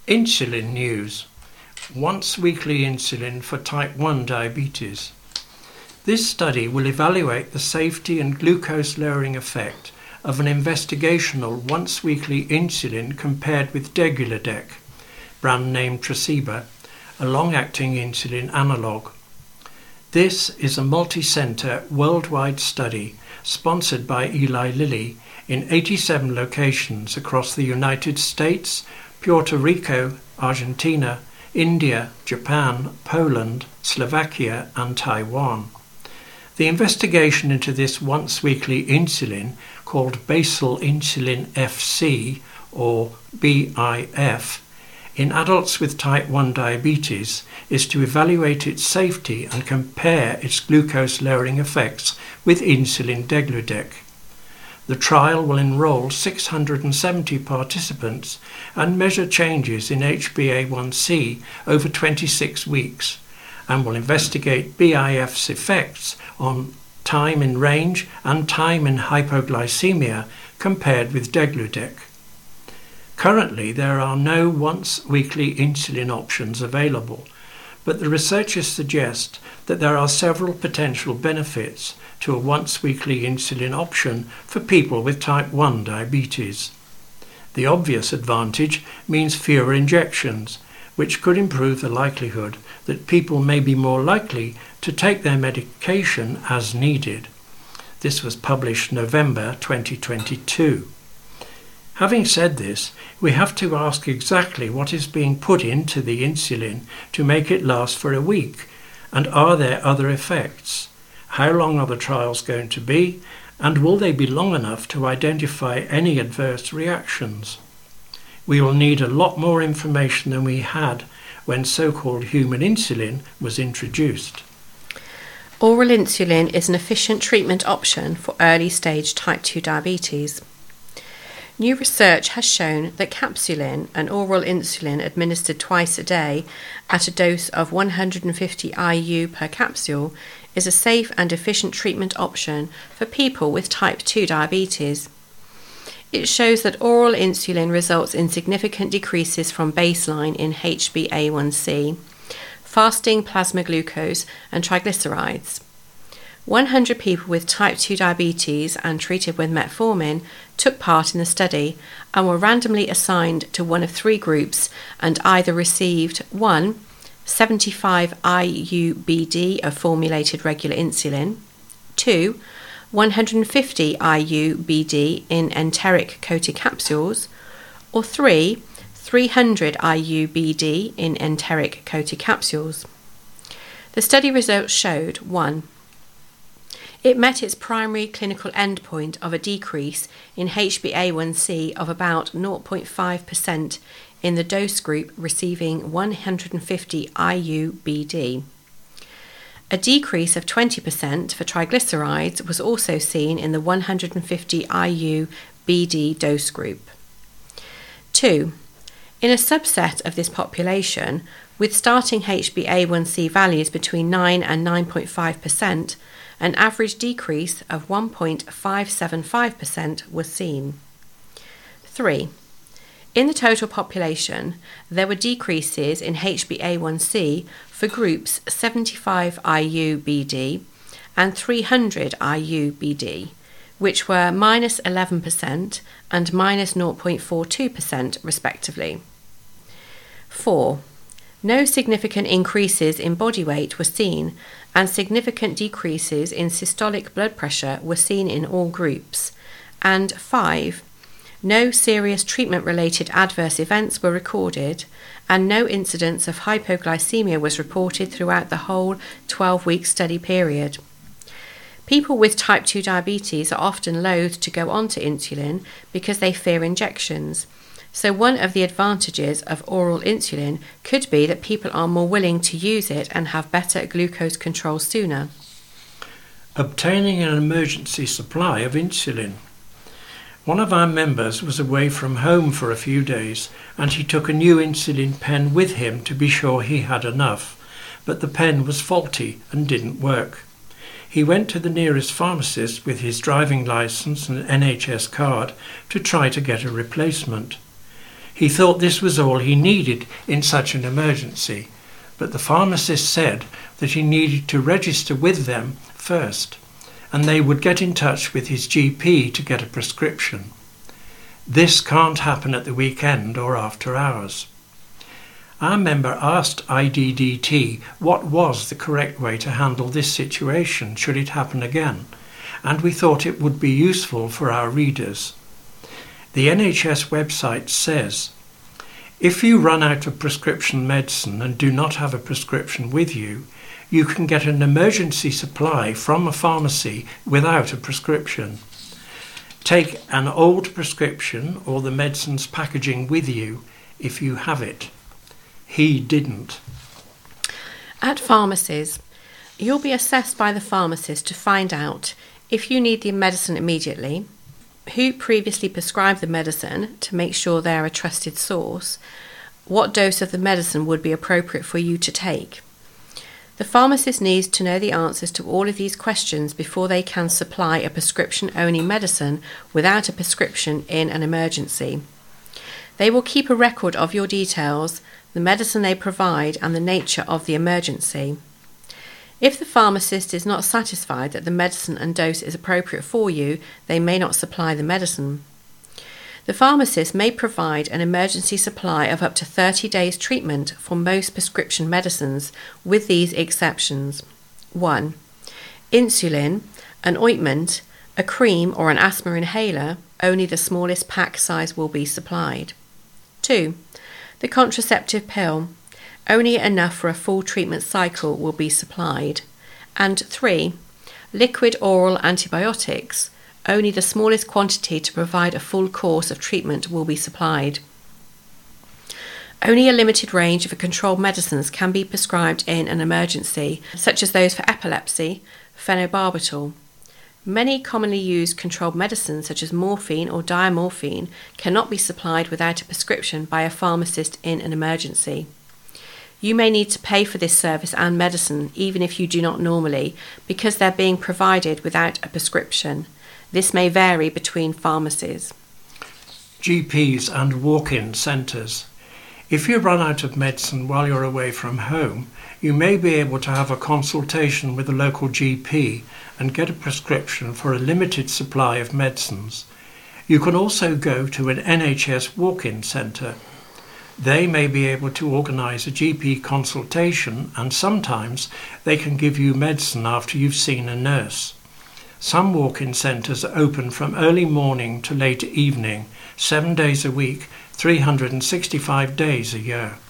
Insulin news. Once weekly insulin for type 1 diabetes. This study will evaluate the safety and glucose lowering effect of an investigational once weekly insulin compared with Degludec, brand name Tresiba, a long-acting insulin analogue. This is a multi-centre worldwide study sponsored by Eli Lilly in 87 locations across the United States, Puerto Rico, Argentina, India, Japan, Poland, Slovakia and Taiwan. The investigation into this once-weekly insulin, called basal insulin FC or BIF, in adults with type 1 diabetes is to evaluate its safety and compare its glucose-lowering effects with insulin Degludec. The trial will enroll 670 participants and measure changes in HbA1c over 26 weeks, and will investigate BIF's effects on time in range and time in hypoglycemia compared with Degludec. Currently, there are no once-weekly insulin options available, but the researchers suggest that there are several potential benefits to a once-weekly insulin option for people with type 1 diabetes. The obvious advantage means fewer injections, which could improve the likelihood that people may be more likely to take their medication as needed. This was published November 2022. Having said this, we have to ask exactly what is being put into the insulin to make it last for a week, and are there other effects? How long are the trials going to be, and will they be long enough to identify any adverse reactions? We will need a lot more information than we had when so-called human insulin was introduced. Oral insulin is an efficient treatment option for early-stage type 2 diabetes. New research has shown that Capsulin, an oral insulin administered twice a day at a dose of 150 IU per capsule, is a safe and efficient treatment option for people with type 2 diabetes. It shows that oral insulin results in significant decreases from baseline in HbA1c, fasting plasma glucose and triglycerides. 100 people with type 2 diabetes and treated with metformin took part in the study and were randomly assigned to one of three groups and either received 1. 75 IU/BD of formulated regular insulin, 2. 150 IU/BD in enteric-coated capsules, or 3. 300 IU/BD in enteric-coated capsules. The study results showed 1. It met its primary clinical endpoint of a decrease in HbA1c of about 0.5% in the dose group receiving 150 IU/BD. A decrease of 20% for triglycerides was also seen in the 150 IU/BD dose group. 2. In a subset of this population, with starting HbA1c values between 9 and 9.5%, an average decrease of 1.575% was seen. 3. In the total population, there were decreases in HbA1c for groups 75 IU/BD and 300 IU/BD, which were minus 11% and minus 0.42% respectively. 4. No significant increases in body weight were seen, and significant decreases in systolic blood pressure were seen in all groups. And 5. No serious treatment-related adverse events were recorded, and no incidence of hypoglycemia was reported throughout the whole 12-week study period. People with type 2 diabetes are often loath to go onto insulin because they fear injections. So one of the advantages of oral insulin could be that people are more willing to use it and have better glucose control sooner. Obtaining an emergency supply of insulin. One of our members was away from home for a few days, and he took a new insulin pen with him to be sure he had enough, but the pen was faulty and didn't work. He went to the nearest pharmacist with his driving licence and NHS card to try to get a replacement. He thought this was all he needed in such an emergency, but the pharmacist said that he needed to register with them first, and they would get in touch with his GP to get a prescription. This can't happen at the weekend or after hours. Our member asked IDDT what was the correct way to handle this situation should it happen again, and we thought it would be useful for our readers. The NHS website says, if you run out of prescription medicine and do not have a prescription with you, you can get an emergency supply from a pharmacy without a prescription. Take an old prescription or the medicine's packaging with you if you have it. He didn't. At pharmacies, you'll be assessed by the pharmacist to find out if you need the medicine immediately, who previously prescribed the medicine to make sure they're a trusted source, what dose of the medicine would be appropriate for you to take. The pharmacist needs to know the answers to all of these questions before they can supply a prescription-only medicine without a prescription in an emergency. They will keep a record of your details, the medicine they provide, and the nature of the emergency. If the pharmacist is not satisfied that the medicine and dose is appropriate for you, they may not supply the medicine. The pharmacist may provide an emergency supply of up to 30 days treatment for most prescription medicines, with these exceptions. 1. Insulin, an ointment, a cream or an asthma inhaler, only the smallest pack size will be supplied. 2. The contraceptive pill, only enough for a full treatment cycle will be supplied. And 3. Liquid oral antibiotics, only the smallest quantity to provide a full course of treatment will be supplied. Only a limited range of controlled medicines can be prescribed in an emergency, such as those for epilepsy, phenobarbital. Many commonly used controlled medicines, such as morphine or diamorphine, cannot be supplied without a prescription by a pharmacist in an emergency. You may need to pay for this service and medicine, even if you do not normally, because they're being provided without a prescription. This may vary between pharmacies. GPs and walk-in centres. If you run out of medicine while you're away from home, you may be able to have a consultation with a local GP and get a prescription for a limited supply of medicines. You can also go to an NHS walk-in centre. They may be able to organise a GP consultation, and sometimes they can give you medicine after you've seen a nurse. Some walk-in centres are open from early morning to late evening, 7 days a week, 365 days a year.